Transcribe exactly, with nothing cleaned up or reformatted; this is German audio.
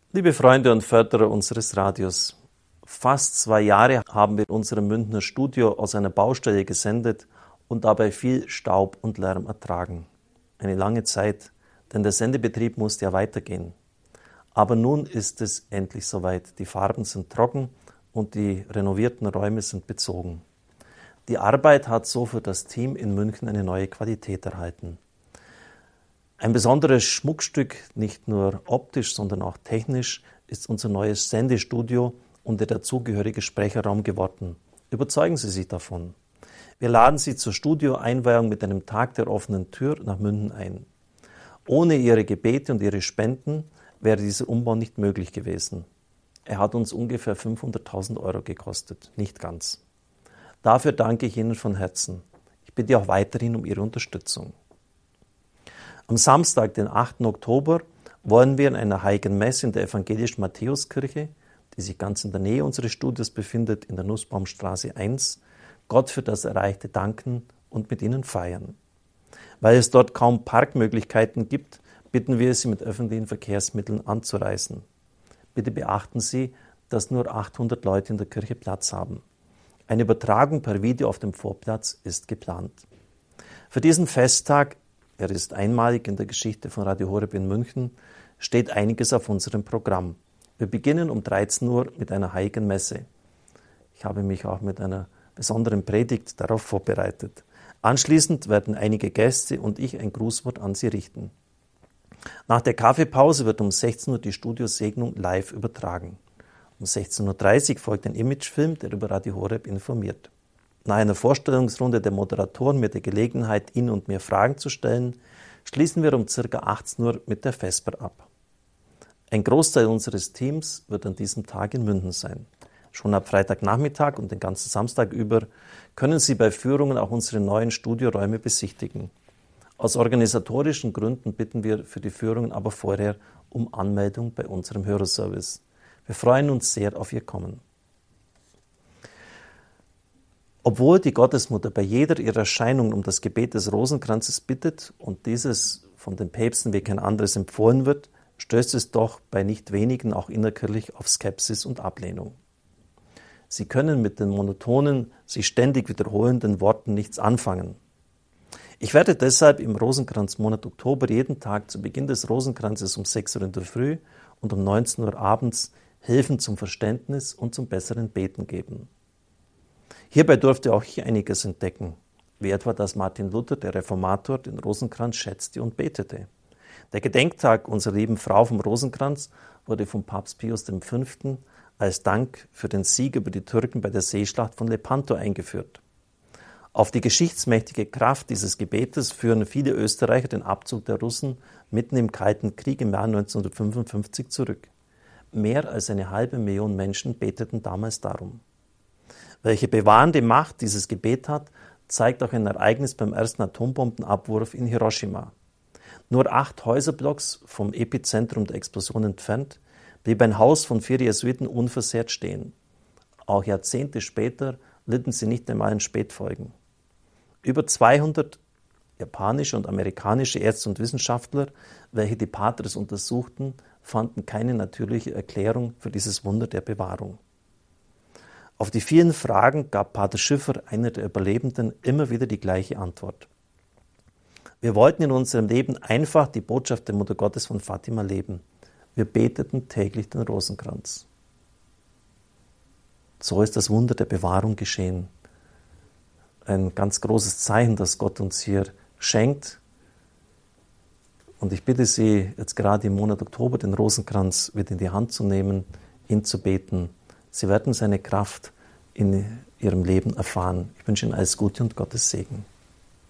Liebe Freunde und Förderer unseres Radios, fast zwei Jahre haben wir in unserem Münchner Studio aus einer Baustelle gesendet und dabei viel Staub und Lärm ertragen. Eine lange Zeit, denn der Sendebetrieb musste ja weitergehen. Aber nun ist es endlich soweit. Die Farben sind trocken und die renovierten Räume sind bezogen. Die Arbeit hat so für das Team in München eine neue Qualität erhalten. Ein besonderes Schmuckstück, nicht nur optisch, sondern auch technisch, ist unser neues Sendestudio und der dazugehörige Sprecherraum geworden. Überzeugen Sie sich davon. Wir laden Sie zur Studioeinweihung mit einem Tag der offenen Tür nach München ein. Ohne Ihre Gebete und Ihre Spenden wäre dieser Umbau nicht möglich gewesen. Er hat uns ungefähr fünfhunderttausend Euro gekostet, nicht ganz. Dafür danke ich Ihnen von Herzen. Ich bitte auch weiterhin um Ihre Unterstützung. Am Samstag, den achten Oktober, wollen wir in einer heiligen Messe in der evangelischen Matthäuskirche, die sich ganz in der Nähe unseres Studios befindet, in der Nussbaumstraße eins, Gott für das Erreichte danken und mit Ihnen feiern. Weil es dort kaum Parkmöglichkeiten gibt, bitten wir Sie, mit öffentlichen Verkehrsmitteln anzureisen. Bitte beachten Sie, dass nur achthundert Leute in der Kirche Platz haben. Eine Übertragung per Video auf dem Vorplatz ist geplant. Für diesen Festtag, er ist einmalig in der Geschichte von Radio Horeb in München, steht einiges auf unserem Programm. Wir beginnen um dreizehn Uhr mit einer heiligen Messe. Ich habe mich auch mit einer besonderen Predigt darauf vorbereitet. Anschließend werden einige Gäste und ich ein Grußwort an Sie richten. Nach der Kaffeepause wird um sechzehn Uhr die Studiosegnung live übertragen. Um sechzehn Uhr dreißig folgt ein Imagefilm, der über Radio Horeb informiert. Nach einer Vorstellungsrunde der Moderatoren mit der Gelegenheit, Ihnen und mir Fragen zu stellen, schließen wir um ca. achtzehn Uhr mit der Vesper ab. Ein Großteil unseres Teams wird an diesem Tag in München sein. Schon ab Freitagnachmittag und den ganzen Samstag über können Sie bei Führungen auch unsere neuen Studioräume besichtigen. Aus organisatorischen Gründen bitten wir für die Führungen aber vorher um Anmeldung bei unserem Hörerservice. Wir freuen uns sehr auf Ihr Kommen. Obwohl die Gottesmutter bei jeder ihrer Erscheinungen um das Gebet des Rosenkranzes bittet und dieses von den Päpsten wie kein anderes empfohlen wird, stößt es doch bei nicht wenigen auch innerkirchlich auf Skepsis und Ablehnung. Sie können mit den monotonen, sich ständig wiederholenden Worten nichts anfangen. Ich werde deshalb im Rosenkranzmonat Oktober jeden Tag zu Beginn des Rosenkranzes um sechs Uhr in der Früh und um neunzehn Uhr abends Hilfen zum Verständnis und zum besseren Beten geben. Hierbei durfte auch ich einiges entdecken, wie etwa, dass Martin Luther, der Reformator, den Rosenkranz schätzte und betete. Der Gedenktag unserer lieben Frau vom Rosenkranz wurde von Papst Pius der Fünfte als Dank für den Sieg über die Türken bei der Seeschlacht von Lepanto eingeführt. Auf die geschichtsmächtige Kraft dieses Gebetes führen viele Österreicher den Abzug der Russen mitten im Kalten Krieg im Jahr neunzehnhundertfünfundfünfzig zurück. Mehr als eine halbe Million Menschen beteten damals darum. Welche bewahrende Macht dieses Gebet hat, zeigt auch ein Ereignis beim ersten Atombombenabwurf in Hiroshima. Nur acht Häuserblocks vom Epizentrum der Explosion entfernt blieb ein Haus von vier Jesuiten unversehrt stehen. Auch Jahrzehnte später litten sie nicht einmal in Spätfolgen. Über zweihundert japanische und amerikanische Ärzte und Wissenschaftler, welche die Patres untersuchten, fanden keine natürliche Erklärung für dieses Wunder der Bewahrung. Auf die vielen Fragen gab Pater Schiffer, einer der Überlebenden, immer wieder die gleiche Antwort. Wir wollten in unserem Leben einfach die Botschaft der Mutter Gottes von Fatima leben. Wir beteten täglich den Rosenkranz. So ist das Wunder der Bewahrung geschehen. Ein ganz großes Zeichen, das Gott uns hier schenkt. Und ich bitte Sie, jetzt gerade im Monat Oktober den Rosenkranz wieder in die Hand zu nehmen, ihn zu beten. Sie werden seine Kraft in Ihrem Leben erfahren. Ich wünsche Ihnen alles Gute und Gottes Segen.